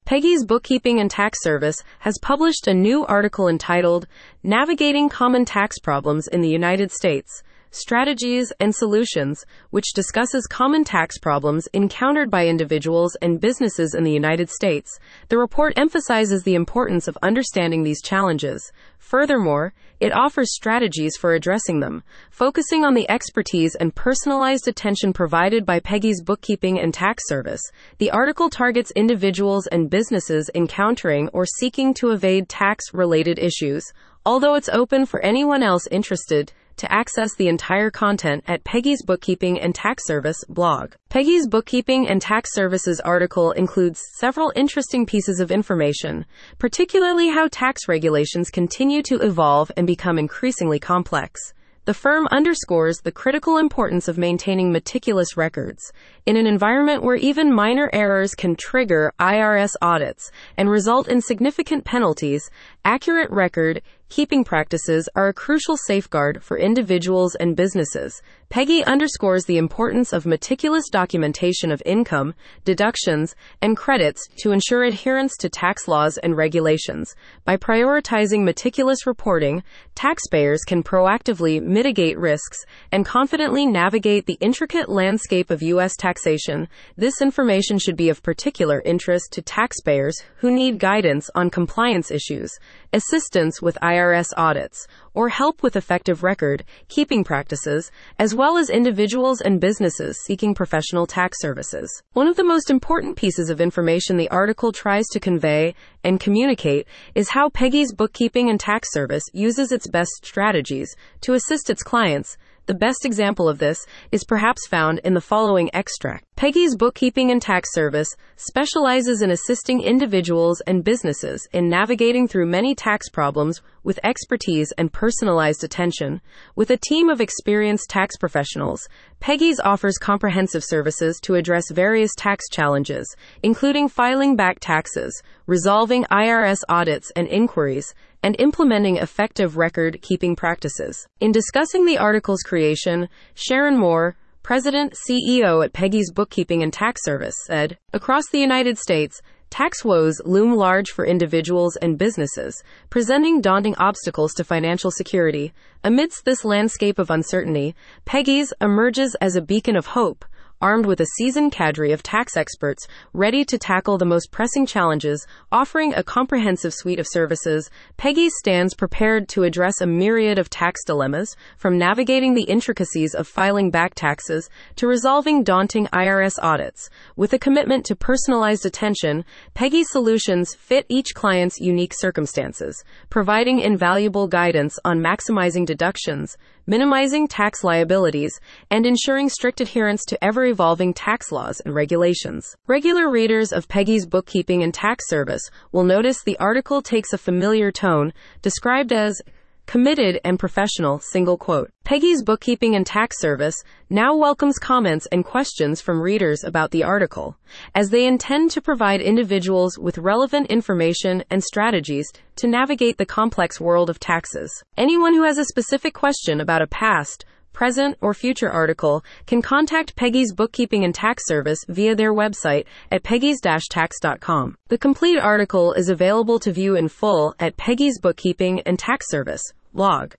Peggy's Bookkeeping and Tax Service has published a new article entitled Navigating Common Tax Problems in the United States, Strategies and Solutions, which discusses common tax problems encountered by individuals and businesses in the United States. The report emphasizes the importance of understanding these challenges. Furthermore, it offers strategies for addressing them, focusing on the expertise and personalized attention provided by Peggy's Bookkeeping and Tax Service. The article targets individuals and businesses encountering or seeking to evade tax-related issues, although it's open for anyone else interested to access the entire content at Peggy's Bookkeeping and Tax Service blog. Peggy's Bookkeeping and Tax Service's article includes several interesting pieces of information, particularly how tax regulations continue to evolve and become increasingly complex. The firm underscores the critical importance of maintaining meticulous records in an environment where even minor errors can trigger IRS audits and result in significant penalties. Accurate record keeping practices are a crucial safeguard for individuals and businesses. Peggy underscores the importance of meticulous documentation of income, deductions, and credits to ensure adherence to tax laws and regulations. By prioritizing meticulous reporting, taxpayers can proactively mitigate risks and confidently navigate the intricate landscape of U.S. taxation. This information should be of particular interest to taxpayers who need guidance on compliance issues, assistance with IRS audits, or help with effective record-keeping practices, as well as individuals and businesses seeking professional tax services. One of the most important pieces of information the article tries to convey and communicate is how Peggy's Bookkeeping and Tax Service uses its best strategies to assist its clients. The best example of this is perhaps found in the following extract. Peggy's Bookkeeping and Tax Service specializes in assisting individuals and businesses in navigating through many tax problems with expertise and personalized attention. With a team of experienced tax professionals, Peggy's offers comprehensive services to address various tax challenges, including filing back taxes, resolving IRS audits and inquiries, and implementing effective record-keeping practices. In discussing the article's creation, Sharon Moore, President-CEO at Peggy's Bookkeeping and Tax Service, said, "Across the United States, tax woes loom large for individuals and businesses, presenting daunting obstacles to financial security. Amidst this landscape of uncertainty, Peggy's emerges as a beacon of hope, armed with a seasoned cadre of tax experts ready to tackle the most pressing challenges. Offering a comprehensive suite of services, Peggy stands prepared to address a myriad of tax dilemmas, from navigating the intricacies of filing back taxes to resolving daunting IRS audits. With a commitment to personalized attention, Peggy's solutions fit each client's unique circumstances, providing invaluable guidance on maximizing deductions, minimizing tax liabilities, and ensuring strict adherence to ever-evolving tax laws and regulations." Regular readers of Peggy's Bookkeeping and Tax Service will notice the article takes a familiar tone, described as committed and professional, single quote. Peggy's Bookkeeping and Tax Service now welcomes comments and questions from readers about the article, as they intend to provide individuals with relevant information and strategies to navigate the complex world of taxes. Anyone who has a specific question about a past, present, or future article can contact Peggy's Bookkeeping and Tax Service via their website at peggys-tax.com. The complete article is available to view in full at Peggy's Bookkeeping and Tax Service blog.